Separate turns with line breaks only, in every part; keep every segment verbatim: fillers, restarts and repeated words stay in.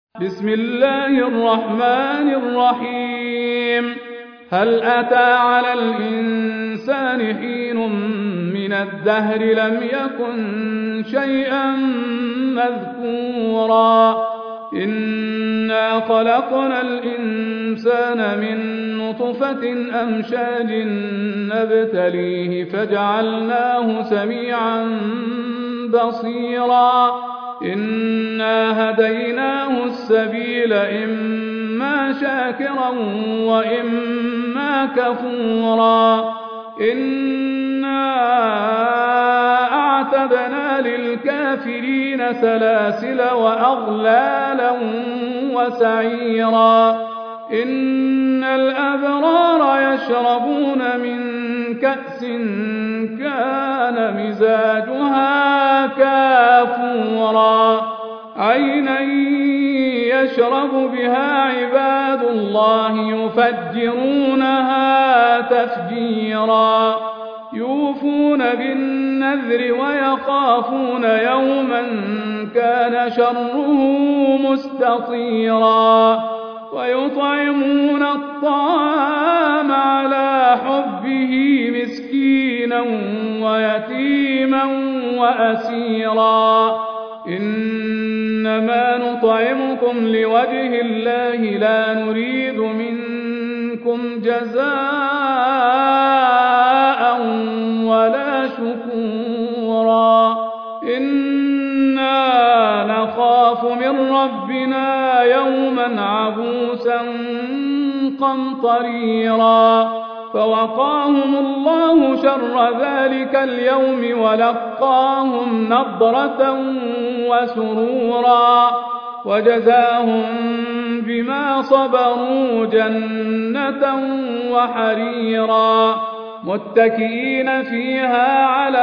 بسم الله الرحمن الرحيم هل أتى على الإنسان حين من الدهر لم يكن شيئا مذكورا إنا خلقنا الإنسان من نطفة أمشاج نبتليه فجعلناه سميعا بصيرا إنا هديناه السبيل إما شاكرا وإما كفورا إنا أعتدنا للكافرين سلاسل وأغلالا وسعيرا إن الأبرار يشربون من كأس كان مزاجها كافورا عينا يشرب بها عباد الله يفجرونها تفجيرا يوفون بالنذر ويخافون يوما كان شره مستطيرا ويطعمون الطعام على حبه مسكينا ويتيما وأسيرا إنما نطعمكم لوجه الله لا نريد منكم جزاء ولا شكورا إنا نخاف من ربنا يوما عبوسا قمطريرا فوقاهم الله شر ذلك اليوم ولقاهم نضرة وسرورا وجزاهم بما صبروا جنة وحريرا متكئين فيها على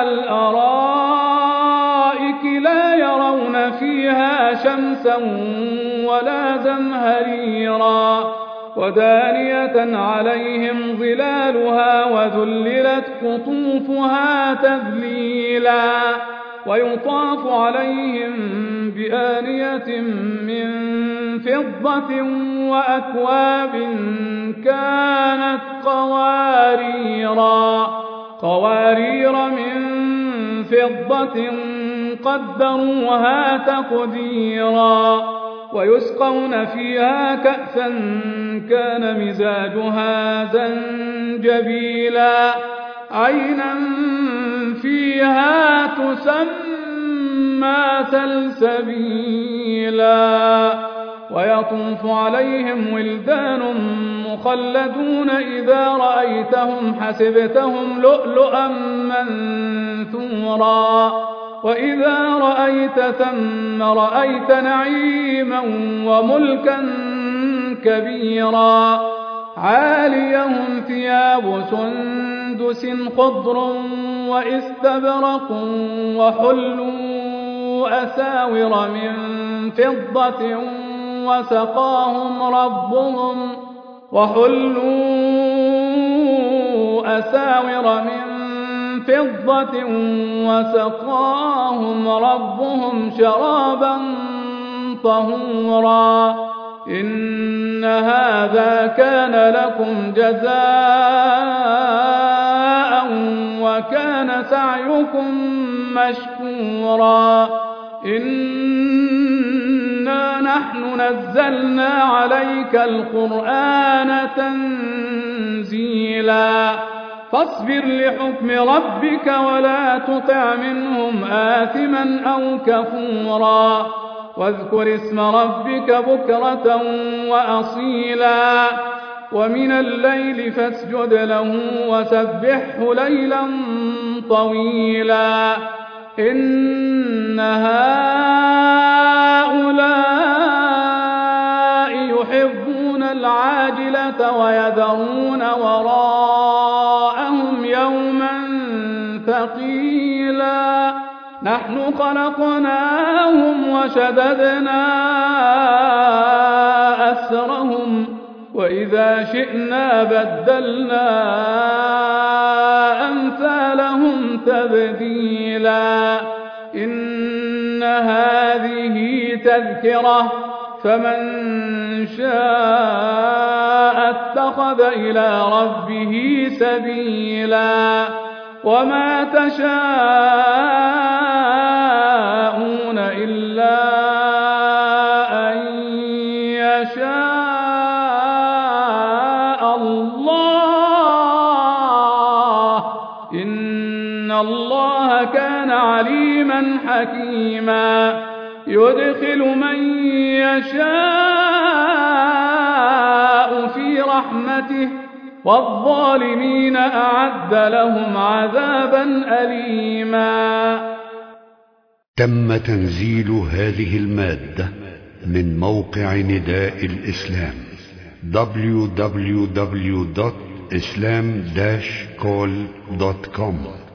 الأرائك لا يرون فيها شمسا ولا زمهريرا ودانية عليهم ظلالها وذللت قطوفها تذليلا ويطاف عليهم بآنية من فضة وأكواب كانت قواريرا قوارير من فضة قدروها تقديرا ويسقون فيها كأسا كان مزاجها زنجبيلا عينا فيها تسمى سلسبيلا ويطوف عليهم ولدان مخلدون إذا رأيتهم حسبتهم لؤلؤا منثورا وإذا رأيت ثم رأيت نعيما وملكا كبيرا عاليهم ثياب سندس خضر واستبرق وحلوا أساور من فضة وسقاهم ربهم وحلوا أساور من فضة وسقاهم ربهم شرابا طهورا إن هذا كان لكم جزاء وكان سعيكم مشكورا إنا نحن نزلنا عليك القرآن تنزيلا فاصبر لحكم ربك ولا تطع منهم آثما أو كفورا واذكر اسم ربك بكرة وأصيلا ومن الليل فاسجد له وسبحه ليلا طويلا إن هؤلاء يحبون العاجلة ويذرون وراءهم يوما ثقيلا نحن خلقناهم وشددنا أسرهم وإذا شئنا بدلنا أمثالهم تبديلا إن هذه تذكرة فمن شاء اتخذ إلى ربه سبيلا وما تشاءون إلا أن يشاء الله إن الله كان عليما حكيما يدخل من يشاء في رحمته والظالمين أعد لهم عذابا أليما.
تم تنزيل هذه المادة من موقع نداء الإسلام دبليو دبليو دبليو دوت إسلام داش كول دوت كوم.